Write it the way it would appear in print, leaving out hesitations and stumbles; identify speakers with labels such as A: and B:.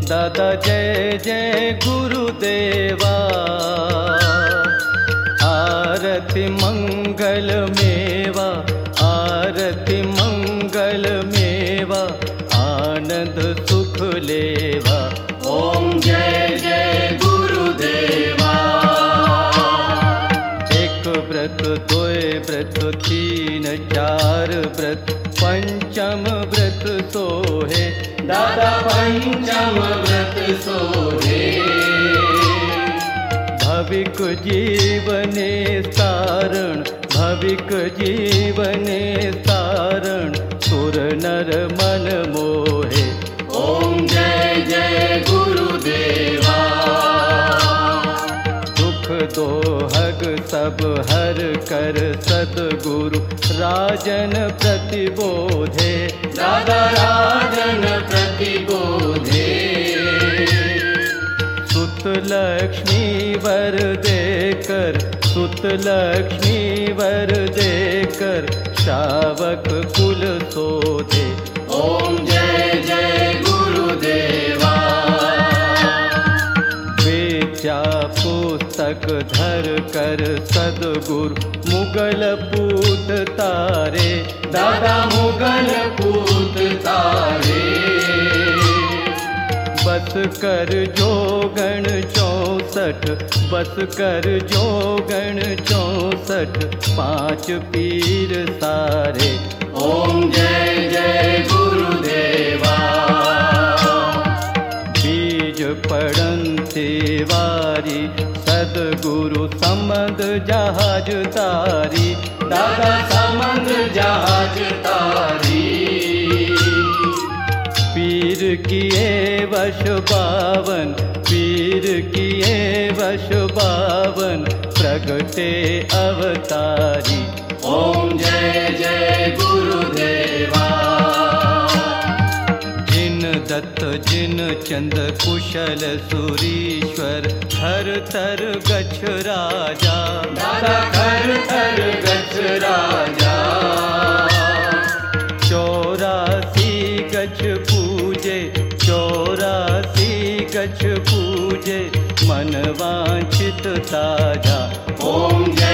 A: दादा जय जय गुरुदेवा। आरती मंगल मेवा, आरती मंगल मेवा, आनंद सुख लेवा।
B: ओम जय जय गुरुदेवा।
A: एक व्रत दोय व्रत तीन चार व्रत पंचम व्रत सोहे।
B: दादा पंचम व्रत सोहे।
A: भविक जीवने तारण, भविक जीवने तारण, सुर नर मन मोहे।
B: ओम जय जय गुरुदेवा।
A: दुख दोहग सब हर कर सद्गुरु राजन प्रतिबोधे।
B: दादा राजन प्रतिबोधे।
A: सुत लक्ष्मी वर देकर, सुत लक्ष्मी वर देकर, श्रावक कुल शोधे।
B: ओम जय जय गुरुदेवा।
A: बेचा पुस्तक धर कर सद्गुरु मुगल पूत तारे।
B: दादा मुगल पूत तारे।
A: बस कर जोगण 64, बस कर जोगण 64, 5 पीर सारे।
B: ओम जय जय गुरुदेवा।
A: बीज पड़ंती वारी, सद्गुरु समद जहाज तारी।
B: दादा समंद जहाज तारी।
A: पीर किए वश बावन, पीर किए वश बावन, प्रगटे अवतारी।
B: ओम जय जय गुरुदेवा।
A: जिन दत्त जिन चंद कुशल सुरीश्वर, थर थर गच्छ राजा।
B: दादा थर थर गच्छ राजा।
A: 84 गच्छ पूजे, 84 गच्छ पूजे, मन वांछित ताजा।
B: ओम